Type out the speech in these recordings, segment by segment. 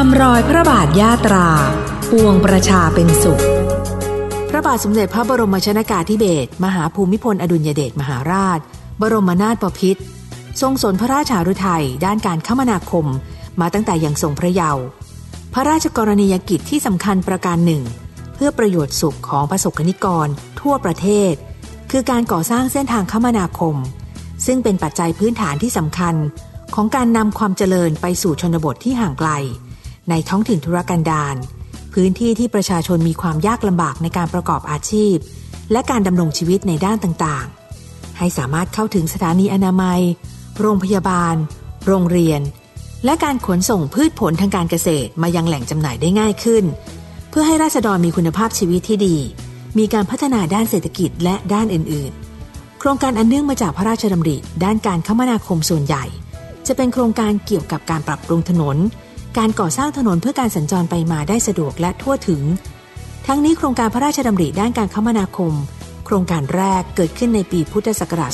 ามรอยพระบาทยาตราปวงประชาเป็นสุขพระบาทสมเด็จพระบรมชนกาธิเบศรมหาภูมิพลอดุลยเดชมหาราชบรมนาถบพิตรทรงสนพระราชฤทัยด้านการคมนาคมมาตั้งแต่ยังทรงพระเยาว์พระราชกรณียกิจที่สำคัญประการหนึ่งเพื่อประโยชน์สุขของประสบกนิกรทั่วประเทศคือการก่อสร้างเส้นทางคมนาคมซึ่งเป็นปัจจัยพื้นฐานที่สำคัญของการนำความเจริญไปสู่ชนบทที่ห่างไกลในท้องถิ่นทุรกันดารพื้นที่ที่ประชาชนมีความยากลำบากในการประกอบอาชีพและการดำรงชีวิตในด้านต่างๆให้สามารถเข้าถึงสถานีอนามัยโรงพยาบาลโรงเรียนและการขนส่งพืชผลทางการเกษตรมายังแหล่งจำหน่ายได้ง่ายขึ้นเพื่อให้ราษฎรมีคุณภาพชีวิตที่ดีมีการพัฒนาด้านเศรษฐกิจและด้านอื่นๆโครงการอันเนื่องมาจากพระราชดำริด้านการคมนาคมส่วนใหญ่จะเป็นโครงการเกี่ยวกับการปรับปรุงถนนการก่อสร้างถนนเพื่อการสัญจรไปมาได้สะดวกและทั่วถึงทั้งนี้โครงการพระราชดำริด้านการคมนาคมโครงการแรกเกิดขึ้นในปีพุทธศักราช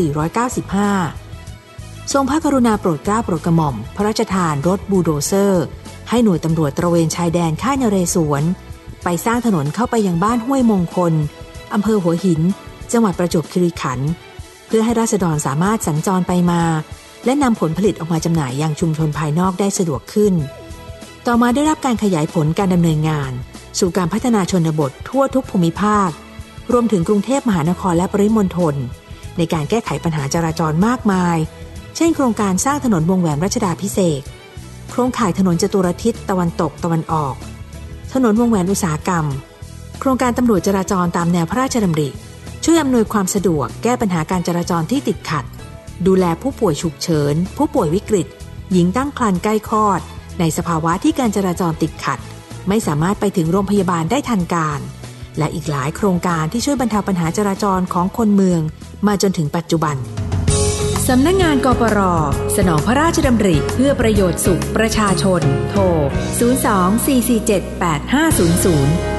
2495 ทรงพระกรุณาโปรดเกล้าโปรดกระหม่อมพระราชทานรถบูลโดเซอร์ให้หน่วยตำรวจตระเวนชายแดนค่ายนเรศวรไปสร้างถนนเข้าไปยังบ้านห้วยมงคลอำเภอหัวหินจังหวัดประจวบคีรีขันธ์เพื่อให้ราษฎรสามารถสัญจรไปมาและนำผลผลิตออกมาจำหน่ายยังชุมชนภายนอกได้สะดวกขึ้นต่อมาได้รับการขยายผลการดำเนินงานสู่การพัฒนาชนบททั่วทุกภูมิภาครวมถึงกรุงเทพมหานครและปริมณฑลในการแก้ไขปัญหาจราจรมากมายเช่นโครงการสร้างถนนวงแหวนรัชดาภิเษกโครงข่ายถนนจตุรทิศตะวันตกตะวันออกถนนวงแหวนอุตสาหกรรมโครงการตำรวจจราจรตามแนวพระราชดำริช่วยอำนวยความสะดวกแก้ปัญหาการจราจรที่ติดขัดดูแลผู้ป่วยฉุกเฉินผู้ป่วยวิกฤตหญิงตั้งครรภ์ใกล้คลอดในสภาวะที่การจราจรติดขัดไม่สามารถไปถึงโรงพยาบาลได้ทันการและอีกหลายโครงการที่ช่วยบรรเทาปัญหาจราจรของคนเมืองมาจนถึงปัจจุบันสำนักงานกปร.สนองพระราชดำริเพื่อประโยชน์สุขประชาชนโทร 02-447-8500